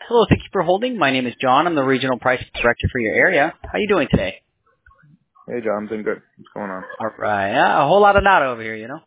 Hello, thank you for holding. My name is John. I'm the Regional Pricing Director for your area. How are you doing today? Hey, John, I'm doing good. What's going on? All right. A whole lot of nada over here, you know?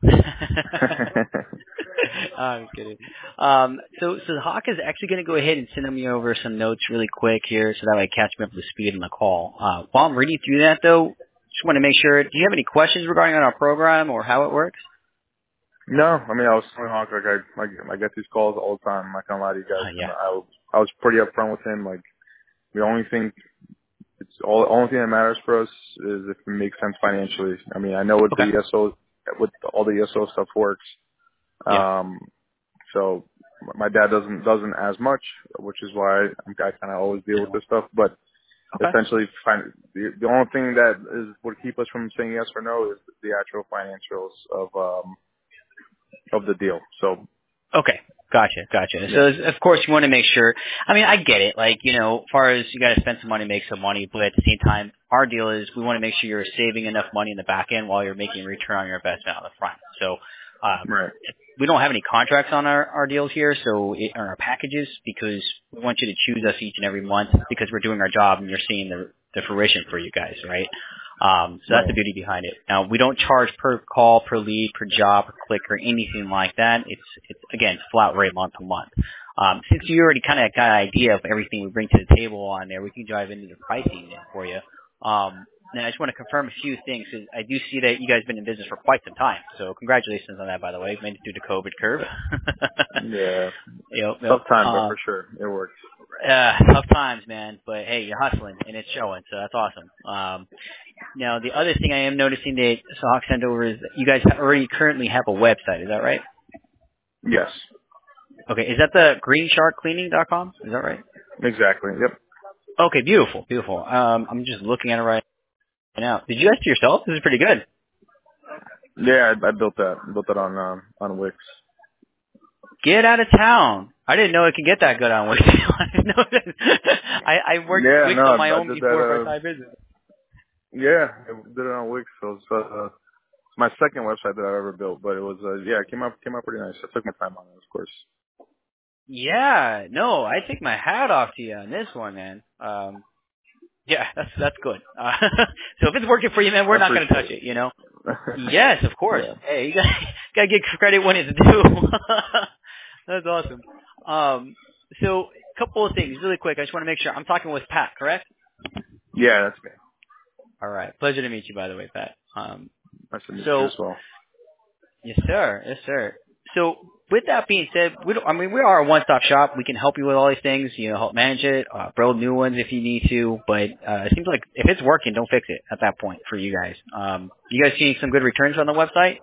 I'm kidding. So Hawk is actually going to go ahead and send me over some notes really quick here so that way I catch me up to speed on the call. While I'm reading through that, though, just want to make sure, do you have any questions regarding our program or how it works? No, I mean, I was telling Hawk, like, I get these calls all the time. I'm not gonna lie to you guys. And Yeah. I was pretty upfront with him. Like, the only thing, only thing that matters for us is if it makes sense financially. I mean, I know what Okay. with all the ESO stuff works. Yeah. So my dad doesn't as much, which is why I kind of always deal with this stuff. But Okay. essentially, the only thing that would keep us from saying yes or no is the actual financials of the deal. So Okay. Gotcha. yeah, So, of course, you want to make sure. I mean, I get it. Like, as far as you got to spend some money, make some money, but at the same time, our deal is we want to make sure you're saving enough money in the back end while you're making a return on your investment on the front. So, right. we don't have any contracts on our deals here, on our packages, because we want you to choose us each and every month because we're doing our job and you're seeing the fruition for you guys, right? So that's Right. the beauty behind it. Now, we don't charge per call, per lead, per job, per click, or anything like that. It's again, flat rate month to month. Since you already kind of got an idea of everything we bring to the table on there, we can dive into the pricing then for you. Now, I just want to confirm a few things. 'Cause I do see that you guys have been in business for quite some time. So congratulations on that, by the way. You made it through the COVID curve. Yeah. Yep. Tough time, but for sure it works. Tough times, man. But hey, you're hustling and it's showing, so that's awesome. Now, the other thing I am noticing that Sahak sent over is that you guys already currently have a website. Is that right? Yes. Okay. Is that the greensharkcleaning.com? Is that right? Exactly. Yep. Okay. Beautiful. I'm just looking at it right now. Did you guys do it yourself? This is pretty good. Yeah, I built that. Built that on Wix. Get out of town. I didn't know it could get that good on Wix. I didn't know that. I worked Yeah, Wix no, on my I own did before for a that. side business. Yeah, I did it on Wix. So it's my second website that I've ever built, but it was yeah, it came out pretty nice. I took my time on it, of course. Yeah. No, I take my hat off to you on this one, man. Yeah, that's good. So if it's working for you, man, we're I not going to appreciate touch it. it, Yes, of course. Yeah. Hey, you gotta get credit when it's due. That's awesome. So a couple of things really quick. I just want to make sure I'm talking with Pat, correct? Yeah, that's me. All right. Pleasure to meet you, by the way, Pat. Nice to meet you So as well. yes, sir. So with that being said, we are a one-stop shop. We can help you with all these things, help manage it, build new ones if you need to. But it seems like if it's working, don't fix it at that point for you guys. You guys see some good returns on the website?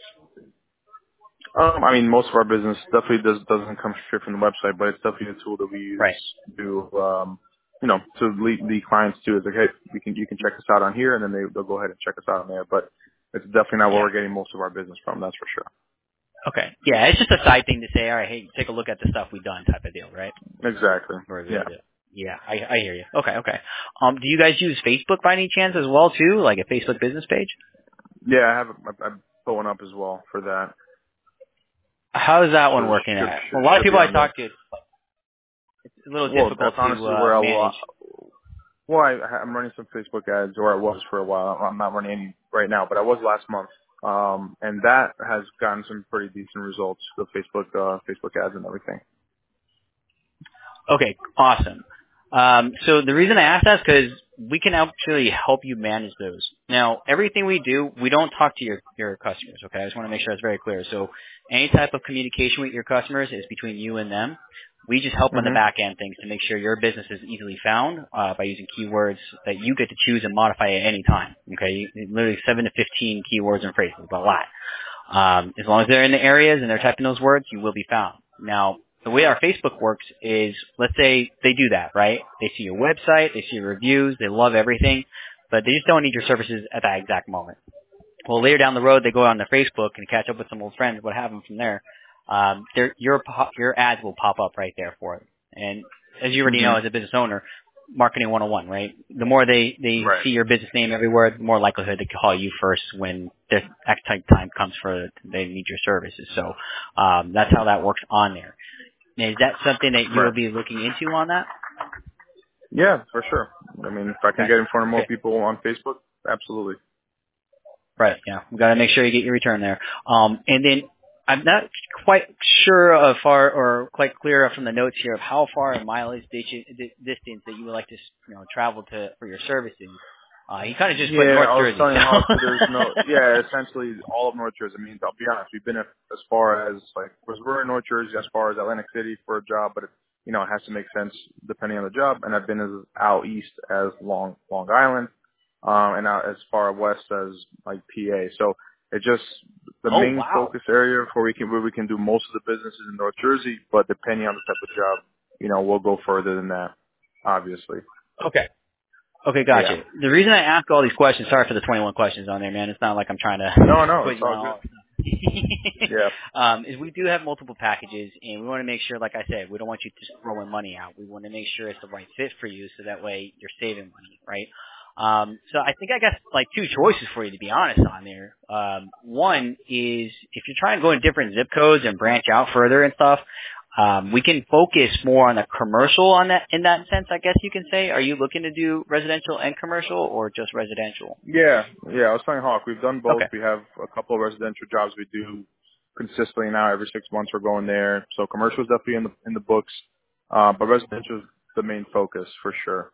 I mean, most of our business definitely doesn't come straight from the website, but it's definitely a tool that we use Right. to, to lead clients to. It's like, hey, you can check us out on here, and then they'll go ahead and check us out on there. But it's definitely not where Yeah. we're getting most of our business from. That's for sure. Okay. Yeah, it's just a side thing to say, all right, hey, take a look at the stuff we've done type of deal, right? Exactly. Or Yeah. yeah, I hear you. Okay. Do you guys use Facebook by any chance as well too, like a Facebook business page? Yeah, I put one up as well for that. How's that So one it working should, out? should, A lot of should be people I on there. talk to, it's a little Well, difficult that's to honestly where manage. I'm running some Facebook ads, or I was for a while. I'm not running any right now, but I was last month. And that has gotten some pretty decent results, the Facebook ads and everything. Okay, awesome. So the reason I asked that is because we can actually help you manage those. Now, everything we do, we don't talk to your customers, okay? I just want to make sure that's very clear. So any type of communication with your customers is between you and them. We just help on the Mhm. back end things to make sure your business is easily found by using keywords that you get to choose and modify at any time, okay? Literally 7 to 15 keywords and phrases, a lot. As long as they're in the areas and they're typing those words, you will be found. Now, the way our Facebook works is, let's say they do that, right? They see your website, they see your reviews, they love everything, but they just don't need your services at that exact moment. Well, later down the road, they go on their Facebook and catch up with some old friends, what have them from there. Your ads will pop up right there for it. And as you already know, Mhm. as a business owner, marketing 101, right? The more they Right. see your business name everywhere, the more likelihood they call you first when the time comes for they need your services. So that's how that works on there. Now, is that something that you will Right. be looking into on that? Yeah, for sure. I mean, if I can Okay. get in front of more Okay. people on Facebook, absolutely. Right. Yeah. We got to make sure you get your return there. And then I'm not quite sure of far or quite clear from the notes here of how far a mileage distance that you would like to, travel to for your services. You kind of just put Yeah, North I was Jersey. telling So. Hawk, there's no, yeah, essentially all of North Jersey. I mean, I'll be honest, we've been as far as, like, because we're in North Jersey as far as Atlantic City for a job, but, it has to make sense depending on the job. And I've been as out east as Long Island, and out as far west as, like, PA. So it just, the Oh main wow. focus area where we can do most of the business is in North Jersey, but depending on the type of job, we'll go further than that, obviously. Okay. Okay, Yeah. gotcha. The reason I ask all these questions, sorry for the 21 questions on there, man. It's not like I'm trying to No, put it's you on all all. good. Yeah. Is we do have multiple packages, and we want to make sure, like I said, we don't want you just throwing money out. We want to make sure it's the right fit for you, so that way you're saving money, right? So I think I got like two choices for you, to be honest, on there. One is if you're trying to go in different zip codes and branch out further and stuff, we can focus more on the commercial on that, in that sense, I guess you can say. Are you looking to do residential and commercial or just residential? Yeah. I was telling Hawk, we've done both. Okay. We have a couple of residential jobs we do consistently now. Every 6 months we're going there. So commercial is definitely in the books, but residential is the main focus for sure.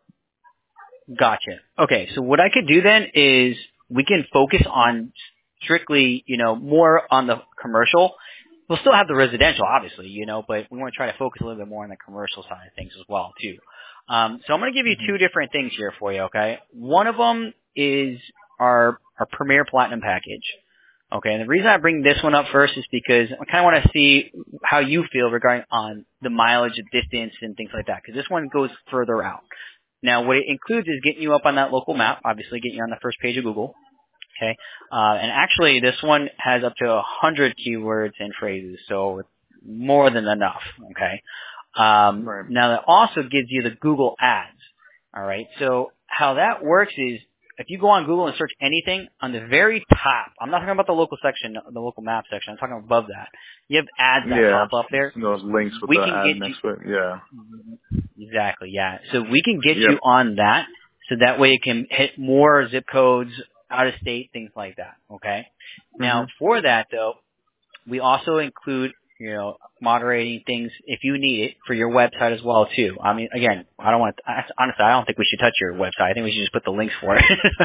Gotcha. Okay, so what I could do then is we can focus on strictly, more on the commercial. We'll still have the residential, obviously, but we want to try to focus a little bit more on the commercial side of things as well, too. So I'm going to give you two different things here for you, okay? One of them is our Premier Platinum package. Okay, and the reason I bring this one up first is because I kind of want to see how you feel regarding on the mileage, the distance, and things like that, because this one goes further out. Now, what it includes is getting you up on that local map, obviously getting you on the first page of Google. Okay, and actually this one has up to 100 keywords and phrases, so it's more than enough. Okay, Right. now that also gives you the Google ads. All right, so how that works is if you go on Google and search anything, on the very top, I'm not talking about the local section, the local map section, I'm talking above that. You have ads that pop up there. Those links with We the can ad get next you to it. Yeah. exactly, yeah. So we can get Yep. you on that, so that way it can hit more zip codes, out of state, things like that. Okay. Now for that though, we also include, moderating things if you need it for your website as well too. I mean, again, honestly, I don't think we should touch your website. I think we should just put the links for it.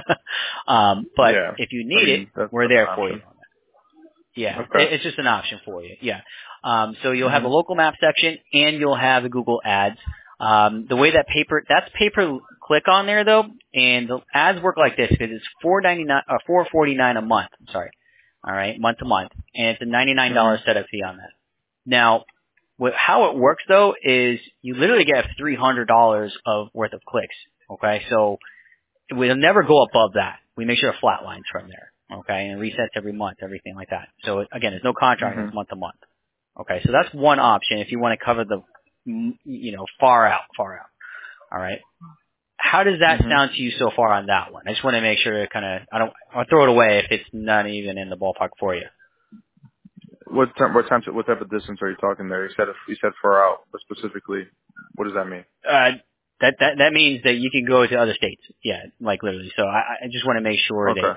But Yeah. if you need it, we're That's there an for you. option. Yeah, Okay. it's just an option for you. Yeah. So you'll have a local map section and you'll have the Google ads. The way that's pay-per-click on there though, and the ads work like this because it's $4.49 a month. I'm sorry. All right, month to month, and it's a $99 setup fee on that. Now, how it works though is you literally get $300 of worth of clicks. Okay, so we'll never go above that. We make sure it flatlines from there. Okay, and it resets every month, everything like that. So again, there's no contract; it's month to month. Okay, so that's one option if you want to cover the, far out. All right. How does that sound to you so far on that one? I just want to make sure I'll throw it away if it's not even in the ballpark for you. What type of distance are you talking there? You said far out, but specifically, what does that mean? That means that you can go to other states. Yeah, like literally. So I just want to make sure that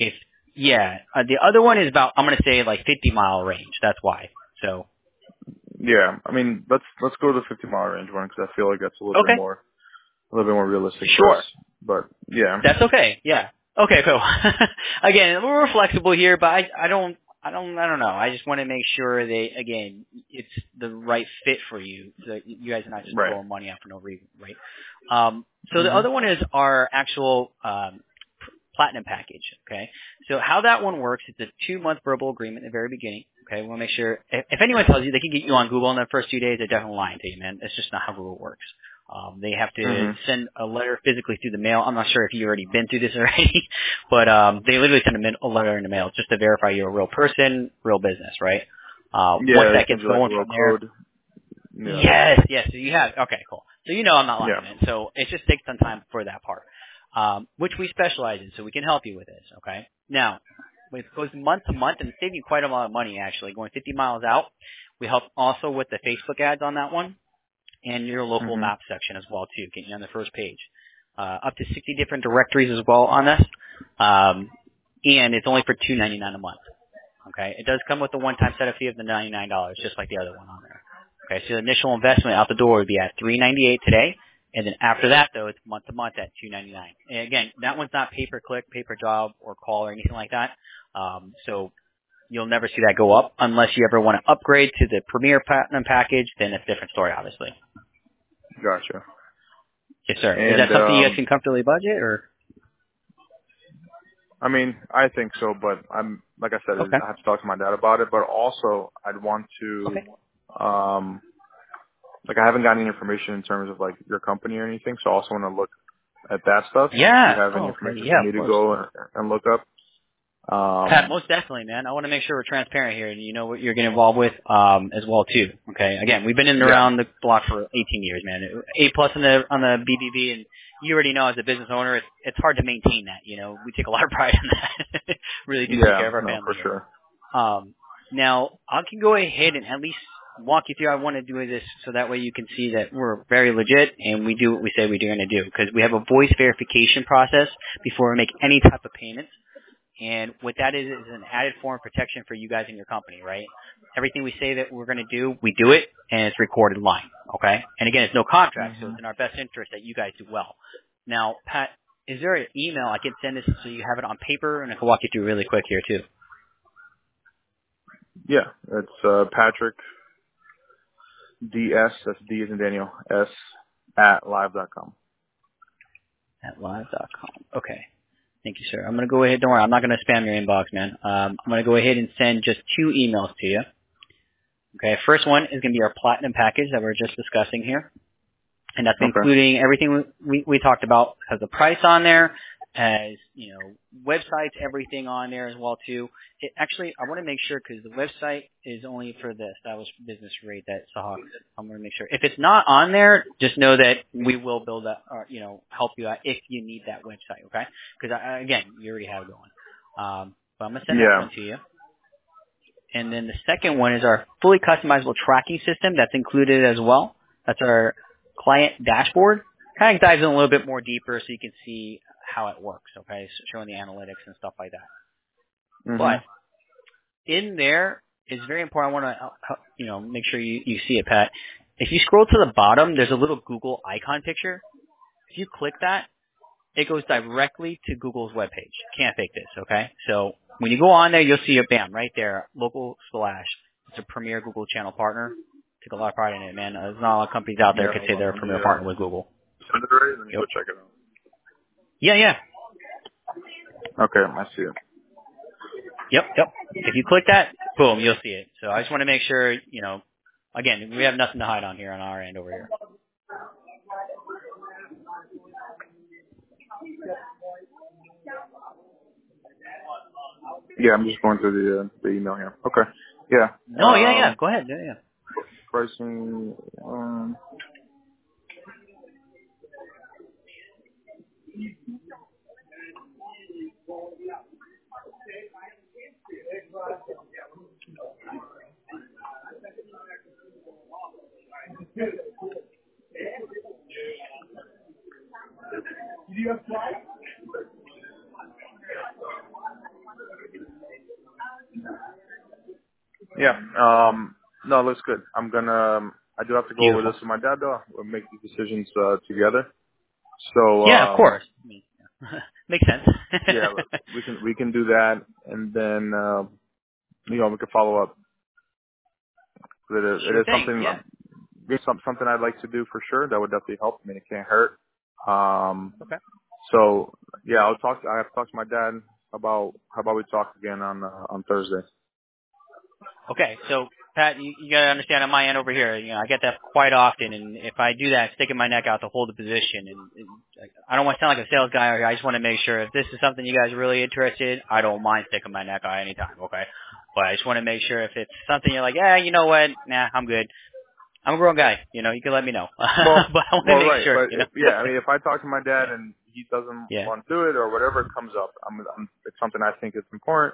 the other one is about, I'm going to say like 50-mile range. That's why. So. Yeah, I mean, let's go to the 50-mile range one because I feel like that's a little bit more realistic for us. But yeah, that's okay. Yeah. Okay, cool. Again, we're flexible here, but I don't know. I just want to make sure that again, it's the right fit for you, so that you guys are not just throwing money out for no reason, right? So the other one is our actual platinum package. Okay. So how that one works, it's a 2-month verbal agreement at the very beginning. Okay. We want to make sure if anyone tells you they can get you on Google in the first 2 days, they're definitely lying to you, man. That's just not how Google works. They have to send a letter physically through the mail. I'm not sure if you've already been through this already, but they literally send a letter in the mail just to verify you're a real person, real business, right? Once that gets going from there. Yeah. Yes. So you have, okay, cool. So I'm not lying, man. So it just takes some time for that part, which we specialize in, so we can help you with this, okay? Now, when it goes month to month, and it's saving you quite a lot of money, actually, going 50 miles out, We help also with the Facebook ads on that one and your local Mhm. map section as well too, getting you on the first page. Up to 60 different directories as well on this. And it's only for $2.99 a month. Okay, it does come with a one-time setup fee of the $99, just like the other one on there. Okay, so the initial investment out the door would be at $398 today, and then after that, though, it's month to month at $299. And again, that one's not pay-per-click, pay-per-job, or call or anything like that. So you'll never see that go up unless you ever want to upgrade to the Premier Platinum package. Then it's a different story, obviously. Gotcha. Yes, sir. And, is that something you guys can comfortably budget, or? I mean, I think so, but like I said, Okay. I have to talk to my dad about it. But also, I'd want to, Okay. like, I haven't gotten any information in terms of like your company or anything, so I also want to look at that stuff. Yeah. Do you have any Okay. information Yeah, for me of to course. go and look up? Pat, most definitely, man. I want to make sure we're transparent here and you know what you're getting involved with as well too. Okay. Again, we've been in and around the block for 18 years, man. A+ on the BBB, and you already know as a business owner, it's hard to maintain that. You know, we take a lot of pride in that. Really do take care of our family. For sure. Now I can go ahead and at least walk you through. I want to do this so that way you can see that we're very legit and we do what we say we're going to do, because we have a voice verification process before we make any type of payments. And what that is an added form of protection for you guys in your company, right? Everything we say that we're going to do, we do it, and it's recorded live, okay? And again, it's no contract, so it's in our best interest that you guys do well. Now, Pat, is there an email I can send this so you have it on paper, and I can walk you through really quick here too? Yeah, it's Patrick DS, that's D as in Daniel, S, at live.com. At live.com. Okay. Thank you, sir. I'm going to go ahead. Don't worry. I'm not going to spam your inbox, man. I'm going to go ahead and send just 2 emails to you. Okay. First one is going to be our platinum package that we're just discussing here. And that's including everything we talked about. Has the price on there, has, you know, websites, everything on there as well too. Actually, I want to make sure, because the website is only for the established business rate that Sahak. I'm going to make sure. If it's not on there, just know that we will build that, or, you know, help you out if you need that website. Okay? Because again, you already have it going. But I'm going to send that one to you. And then the second one is our fully customizable tracking system that's included as well. That's our client dashboard. Kind of dives in a little bit more deeper so you can see how it works, okay? So showing the analytics and stuff like that. But in there is very important. I want to, you know, make sure you see it, Pat. If you scroll to the bottom, there's a little Google icon picture. If you click that, it goes directly to Google's webpage. Can't fake this, okay? So when you go on there, you'll see it, bam, right there, local slash. It's a premier Google channel partner. Take a lot of pride in it, man. There's not a lot of companies out there that could say they're a premier partner with Google. Send it already, then you go check it out. Yeah. Okay, I see it. Yep. If you click that, boom, you'll see it. So I just want to make sure, you know, again, we have nothing to hide on here on our end over here. Yeah, I'm just going through the email here. Okay. Yeah. No, yeah. Go ahead. Yeah. Pricing. Yeah. No, it looks good. I do have to go over this with my dad though. We'll make these decisions together. So yeah, of course. Makes sense. Yeah, we can do that, and then you know, we can follow up. It is something. Yeah. It's something I'd like to do for sure. That would definitely help. I mean, it can't hurt. Okay. So yeah, I have to talk to my dad about how about we talk again on Thursday. Okay, so Pat, you gotta understand on my end over here, you know, I get that quite often, and if I do that, sticking my neck out to hold a position, and I don't want to sound like a sales guy. I just want to make sure if this is something you guys are really interested, I don't mind sticking my neck out anytime. Okay, but I just want to make sure if it's something you're like, yeah, you know what, nah, I'm good. I'm a grown guy, you know, you can let me know. But I want to make sure. But you know? yeah, I mean, if I talk to my dad and he doesn't want to do it or whatever comes up, it's something I think is important.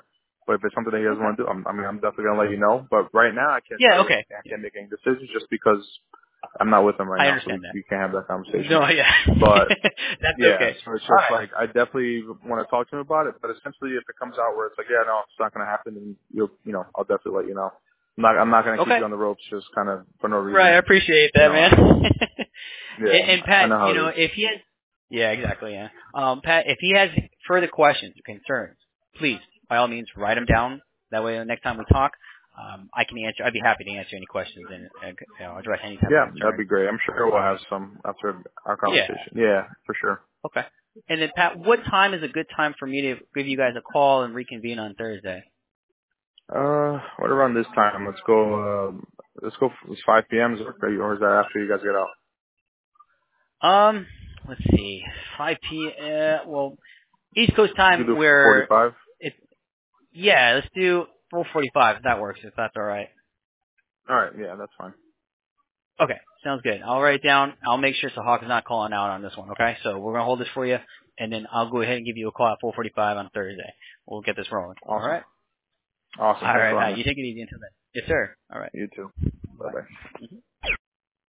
But if it's something that he doesn't Okay. want to do, I'm definitely gonna let you know. But right now, I can't tell Yeah. you Okay. anything. I can't make any decisions just because I'm not with him right I now, so understand that. we can't have that conversation. No. Yeah. But That's yeah, okay. so it's All just right. like I definitely want to talk to him about it. But essentially, if it comes out where it's like, yeah, no, it's not gonna happen, then I'll definitely let you know. I'm not gonna keep Okay. you on the ropes just kind of for no Right. I reason. appreciate You that, know. man. Yeah, And I Pat, know how it is. if he has, yeah, exactly, yeah. Pat, if he has further questions or concerns, please, by all means, write them down. That way, the next time we talk, I can answer. I'd be happy to answer any questions and address any type of Yeah, that'd concern. be great. I'm sure we'll have some after our Yeah. conversation. Yeah, for sure. Okay. And then, Pat, what time is a good time for me to give you guys a call and reconvene on Thursday? What around this time? Let's go. It's 5 p.m. Is it okay, or is that after you guys get out? Let's see, 5 p. Well, East Coast You can time do where 45. it. Yeah, let's do 4:45 if that works. If that's all right. All right. Yeah, that's fine. Okay, sounds good. I'll write it down. I'll make sure Sahak is not calling out on this one. Okay, so we're gonna hold this for you, and then I'll go ahead and give you a call at 4:45 on Thursday. We'll get this rolling. All Awesome. right. Awesome. All Thanks right, a lot, Pat. man. You take it easy until then. Yes, sir. All right. You too. Bye Bye. bye. Mhm.